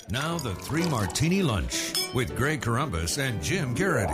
Now the Three Martini Lunch with Greg Corombos and Jim Garrity.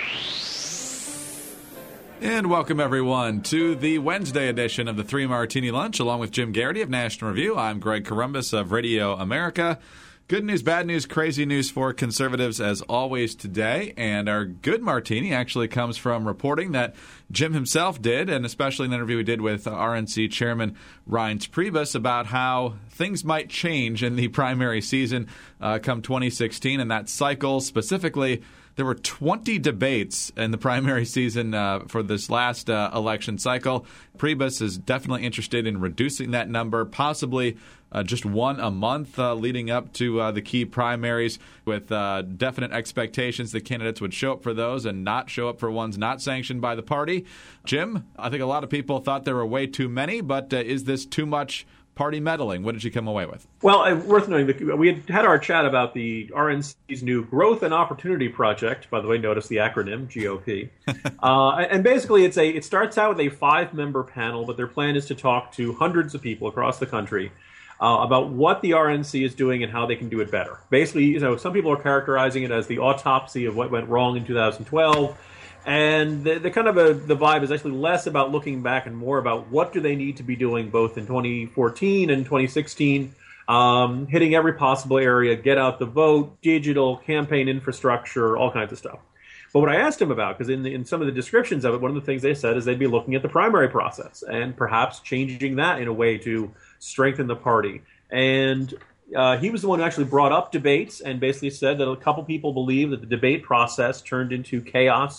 And welcome, everyone, to the Wednesday edition of the Three Martini Lunch, along with Jim Garrity of National Review. I'm Greg Corombos of Radio America. Good news, bad news, crazy news for conservatives as always today. And our good martini actually comes from reporting that Jim himself did, and especially an interview he did with RNC Chairman Reince Priebus about how things might change in the primary season come 2016. And that cycle specifically, there were 20 debates in the primary season for this last election cycle. Priebus is definitely interested in reducing that number, possibly just one a month leading up to the key primaries, with definite expectations that candidates would show up for those and not show up for ones not sanctioned by the party. Jim, I think a lot of people thought there were way too many, but is this too much party meddling? What did you come away with? Well, worth noting, we had our chat about the RNC's new Growth and Opportunity Project. By the way, notice the acronym, GOP. And basically, it starts out with a 5-member panel, but their plan is to talk to hundreds of people across the country about what the RNC is doing and how they can do it better. Basically, some people are characterizing it as the autopsy of what went wrong in 2012. And the kind of the vibe is actually less about looking back and more about what do they need to be doing both in 2014 and 2016, hitting every possible area, get out the vote, digital, campaign infrastructure, all kinds of stuff. But what I asked him about, because in some of the descriptions of it, one of the things they said is they'd be looking at the primary process and perhaps changing that in a way to strengthen the party. And he was the one who actually brought up debates and basically said that a couple people believe that the debate process turned into chaos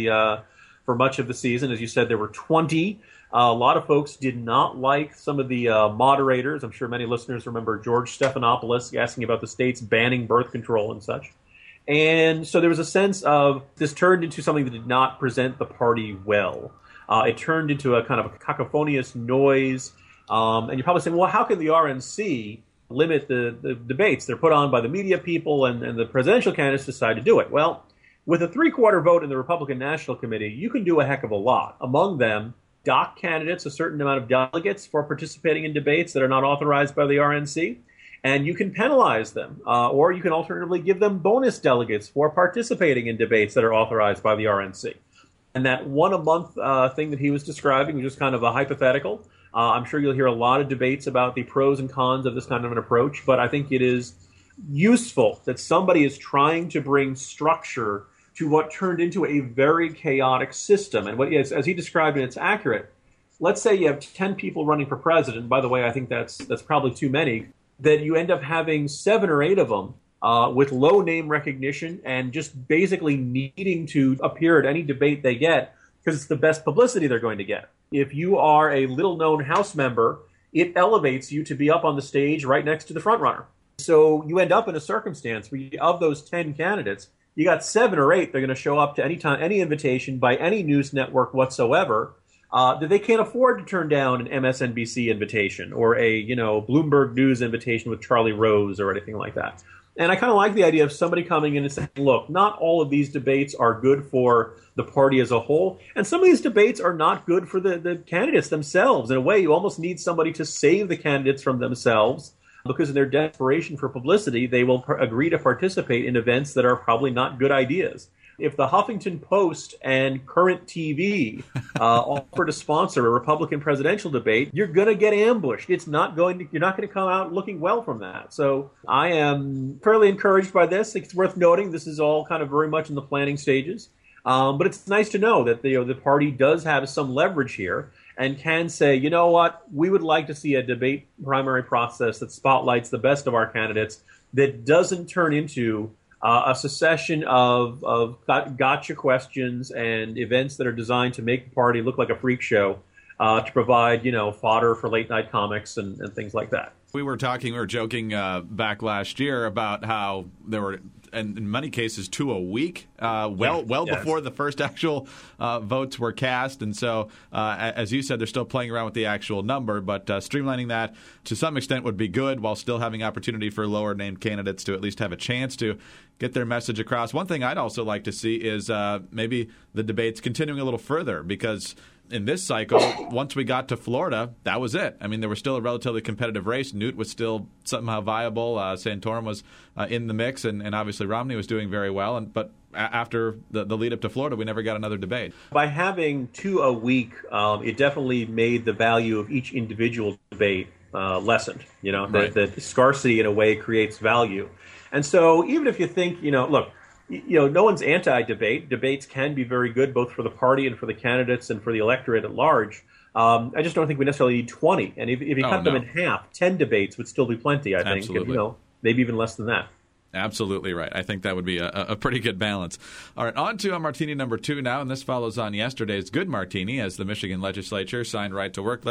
for much of the season. As you said, there were 20. A lot of folks did not like some of the moderators. I'm sure many listeners remember George Stephanopoulos asking about the states banning birth control and such. And so there was a sense of this turned into something that did not present the party well. It turned into a kind of a cacophonious noise. And you're probably saying, well, how can the RNC limit the debates? They're put on by the media people, and the presidential candidates decide to do it. Well, with a 3/4 vote in the Republican National Committee, you can do a heck of a lot. Among them, dock candidates a certain amount of delegates for participating in debates that are not authorized by the RNC, and you can penalize them, or you can alternatively give them bonus delegates for participating in debates that are authorized by the RNC. And that one a month thing that he was describing was just kind of a hypothetical. I'm sure you'll hear a lot of debates about the pros and cons of this kind of an approach, but I think it is useful that somebody is trying to bring structure to what turned into a very chaotic system. And as he described it, it's accurate. Let's say you have 10 people running for president. By the way, I think that's probably too many. That you end up having 7 or 8 of them with low name recognition and just basically needing to appear at any debate they get because it's the best publicity they're going to get. If you are a little-known House member, it elevates you to be up on the stage right next to the front runner. So you end up in a circumstance where of those 10 candidates, you got 7 or 8 they're going to show up to any invitation by any news network whatsoever that they can't afford to turn down an MSNBC invitation or a Bloomberg News invitation with Charlie Rose or anything like that. And I kind of like the idea of somebody coming in and saying, look, not all of these debates are good for the party as a whole. And some of these debates are not good for the candidates themselves. In a way, you almost need somebody to save the candidates from themselves because in their desperation for publicity, they will agree to participate in events that are probably not good ideas. If the Huffington Post and Current TV offer to sponsor a Republican presidential debate, you're going to get ambushed. You're not going to come out looking well from that. So I am fairly encouraged by this. It's worth noting this is all kind of very much in the planning stages. But it's nice to know that the party does have some leverage here and can say, you know what, we would like to see a debate primary process that spotlights the best of our candidates that doesn't turn into a succession of gotcha questions and events that are designed to make the party look like a freak show to provide, fodder for late night comics and things like that. We were joking back last year about how there were, in many cases, 2 a week, before the first actual votes were cast. And so, as you said, they're still playing around with the actual number, but streamlining that to some extent would be good while still having opportunity for lower-named candidates to at least have a chance to get their message across. One thing I'd also like to see is maybe the debates continuing a little further because in this cycle, once we got to Florida, that was it. I mean, there was still a relatively competitive race. Newt was still somehow viable. Santorum was in the mix, and obviously Romney was doing very well. But after the lead up to Florida, we never got another debate. By having 2 a week, it definitely made the value of each individual debate lessened. Right. That scarcity in a way creates value. And so even if you think, look, no one's anti-debate. Debates can be very good, both for the party and for the candidates and for the electorate at large. I just don't think we necessarily need 20. And if you cut them in half, 10 debates would still be plenty, I think. Absolutely. And, maybe even less than that. Absolutely right. I think that would be a pretty good balance. All right, on to martini number 2 now, and this follows on yesterday's good martini as the Michigan legislature passed right to work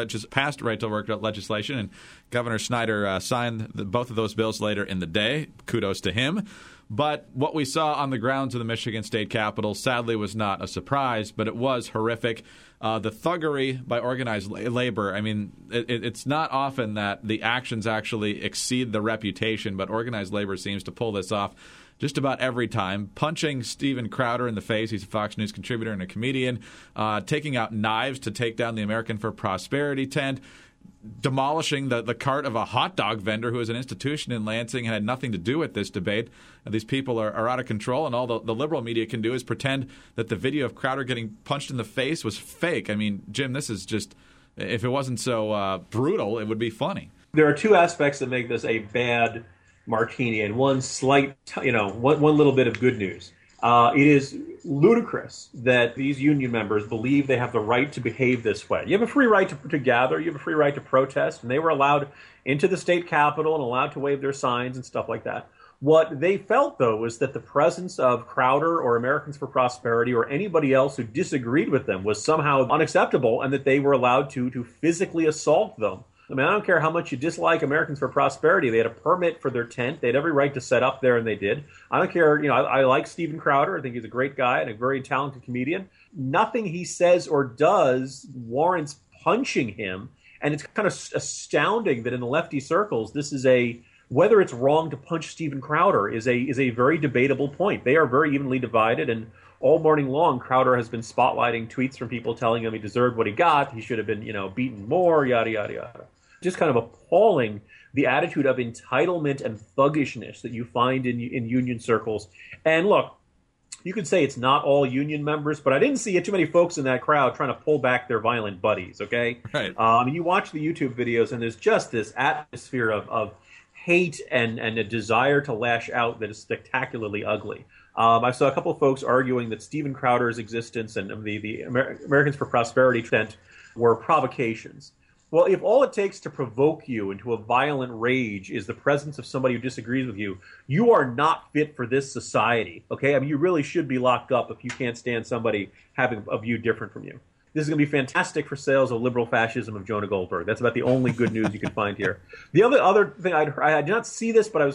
legislation, and Governor Snyder signed both of those bills later in the day. Kudos to him. But what we saw on the grounds of the Michigan State Capitol sadly was not a surprise, but it was horrific. The thuggery by organized labor, I mean, it's not often that the actions actually exceed the reputation, but organized labor seems to pull this off just about every time. Punching Steven Crowder in the face, he's a Fox News contributor and a comedian, taking out knives to take down the American for Prosperity tent, demolishing the cart of a hot dog vendor who is an institution in Lansing and had nothing to do with this debate. These people are out of control, and all the liberal media can do is pretend that the video of Crowder getting punched in the face was fake. I mean, Jim, this is just, if it wasn't so brutal, it would be funny. There are 2 aspects that make this a bad martini, and one slight, one little bit of good news. It is ludicrous that these union members believe they have the right to behave this way. You have a free right to gather. You have a free right to protest. And they were allowed into the state capitol and allowed to wave their signs and stuff like that. What they felt, though, was that the presence of Crowder or Americans for Prosperity or anybody else who disagreed with them was somehow unacceptable, and that they were allowed to physically assault them. I mean, I don't care how much you dislike Americans for Prosperity. They had a permit for their tent. They had every right to set up there, and they did. I don't care. I like Steven Crowder. I think he's a great guy and a very talented comedian. Nothing he says or does warrants punching him. And it's kind of astounding that in the lefty circles, this is whether it's wrong to punch Steven Crowder is a very debatable point. They are very evenly divided, and all morning long, Crowder has been spotlighting tweets from people telling him he deserved what he got. He should have been, beaten more, yada, yada, yada. Just kind of appalling, the attitude of entitlement and thuggishness that you find in union circles. And look, you could say it's not all union members, but I didn't see too many folks in that crowd trying to pull back their violent buddies, okay? Right. You watch the YouTube videos, and there's just this atmosphere of hate and a desire to lash out that is spectacularly ugly. I saw a couple of folks arguing that Steven Crowder's existence and the Americans for Prosperity tent were provocations. Well, if all it takes to provoke you into a violent rage is the presence of somebody who disagrees with you, you are not fit for this society, okay? I mean, you really should be locked up if you can't stand somebody having a view different from you. This is going to be fantastic for sales of liberal fascism of Jonah Goldberg. That's about the only good news you can find here. The other thing, I did not see this, but I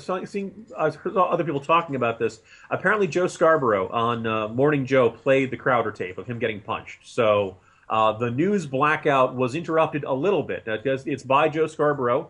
heard other people talking about this. Apparently Joe Scarborough on Morning Joe played the Crowder tape of him getting punched. So the news blackout was interrupted a little bit. It's by Joe Scarborough,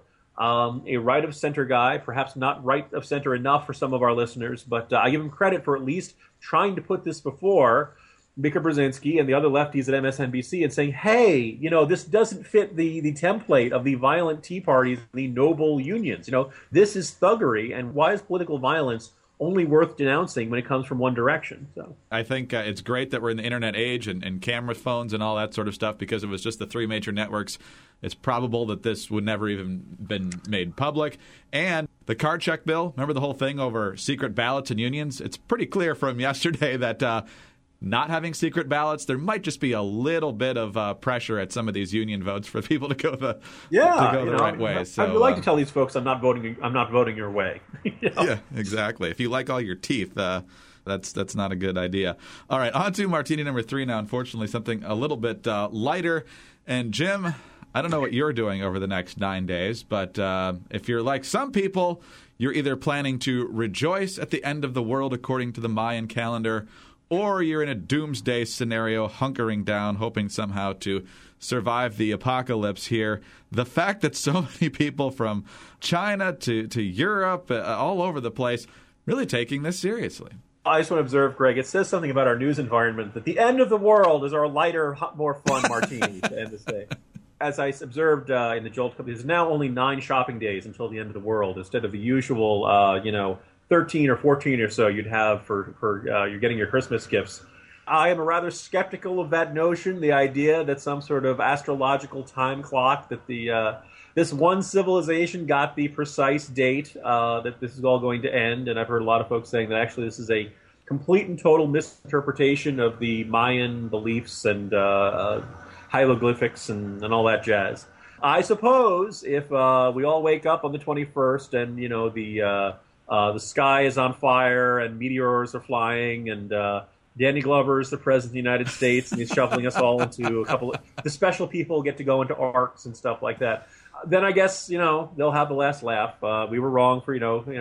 a right-of-center guy, perhaps not right-of-center enough for some of our listeners, but I give him credit for at least trying to put this before Mika Brzezinski and the other lefties at MSNBC and saying, hey, this doesn't fit the template of the violent Tea Parties, the noble unions. This is thuggery, and why is political violence only worth denouncing when it comes from one direction? So I think it's great that we're in the internet age and camera phones and all that sort of stuff, because it was just the 3 major networks. It's probable that this would never even been made public. And the card check bill, remember the whole thing over secret ballots and unions? It's pretty clear from yesterday that not having secret ballots, there might just be a little bit of pressure at some of these union votes for people to go the right way. So, I would like to tell these folks I'm not voting your way. Yeah, exactly. If you like all your teeth, that's not a good idea. All right, on to martini number 3 now. Unfortunately, something a little bit lighter. And Jim, I don't know what you're doing over the next 9 days, but if you're like some people, you're either planning to rejoice at the end of the world according to the Mayan calendar, or you're in a doomsday scenario, hunkering down, hoping somehow to survive the apocalypse here. The fact that so many people from China to Europe, all over the place, really taking this seriously. I just want to observe, Greg, it says something about our news environment that the end of the world is our lighter, more fun martini to end this day. As I observed in the Jolt Company, there's now only 9 shopping days until the end of the world, instead of the usual, 13 or 14 or so you'd have for you're getting your Christmas gifts. I am rather skeptical of that notion, the idea that some sort of astrological time clock, that this one civilization got the precise date that this is all going to end. And I've heard a lot of folks saying that actually this is a complete and total misinterpretation of the Mayan beliefs and hieroglyphics and all that jazz. I suppose if we all wake up on the 21st and, the sky is on fire and meteors are flying and Danny Glover is the president of the United States and he's shuffling us all into the special people get to go into arcs and stuff like that. Then I guess, they'll have the last laugh. We were wrong for, you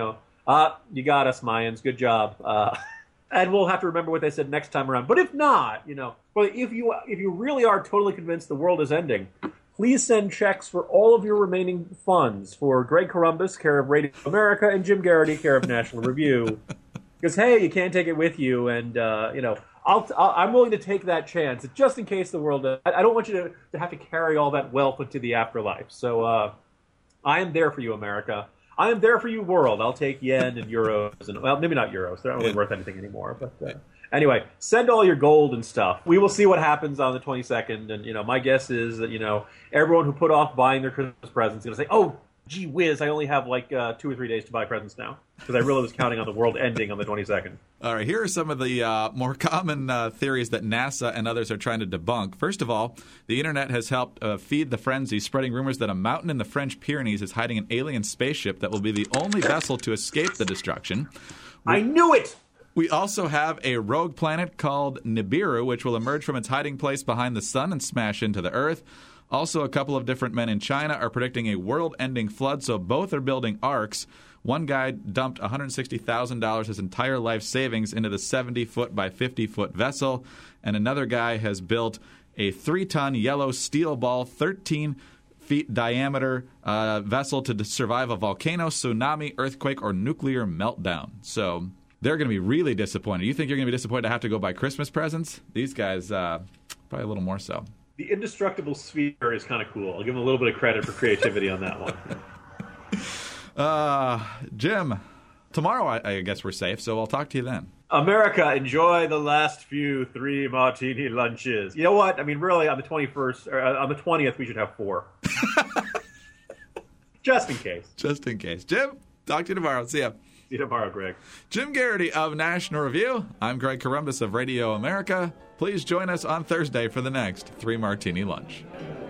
got us, Mayans. Good job. And we'll have to remember what they said next time around. But if not, well, if you really are totally convinced the world is ending, please send checks for all of your remaining funds for Greg Corombos, care of Radio America, and Jim Garrity, care of National Review. Because, hey, you can't take it with you, and, I'm willing to take that chance, just in case the world... I don't want you to have to carry all that wealth into the afterlife. So I am there for you, America. I am there for you, world. I'll take yen and euros. And well, maybe not euros. They're not really worth anything anymore. But anyway, send all your gold and stuff. We will see what happens on the 22nd. And, my guess is that, everyone who put off buying their Christmas presents is going to say, oh, gee whiz, I only have 2 or 3 days to buy presents now. Because I really was counting on the world ending on the 22nd. All right, here are some of the more common theories that NASA and others are trying to debunk. First of all, the internet has helped feed the frenzy, spreading rumors that a mountain in the French Pyrenees is hiding an alien spaceship that will be the only vessel to escape the destruction. I knew it! We also have a rogue planet called Nibiru, which will emerge from its hiding place behind the sun and smash into the Earth. Also, a couple of different men in China are predicting a world-ending flood, so both are building arks. One guy dumped $160,000, his entire life savings, into the 70-foot by 50-foot vessel, and another guy has built a 3-ton yellow steel ball, 13-feet diameter vessel to survive a volcano, tsunami, earthquake, or nuclear meltdown. So they're going to be really disappointed. You think you're going to be disappointed to have to go buy Christmas presents? These guys, probably a little more so. The indestructible sphere is kind of cool. I'll give them a little bit of credit for creativity on that one. Jim, tomorrow I guess we're safe, so I'll talk to you then. America, enjoy the last few 3 martini lunches. You know what? I mean, really, on the 21st, or on the 20th, we should have 4. Just in case. Just in case. Jim, talk to you tomorrow. See ya. See you tomorrow, Greg. Jim Garrity of National Review. I'm Greg Corombos of Radio America. Please join us on Thursday for the next 3 Martini Lunch.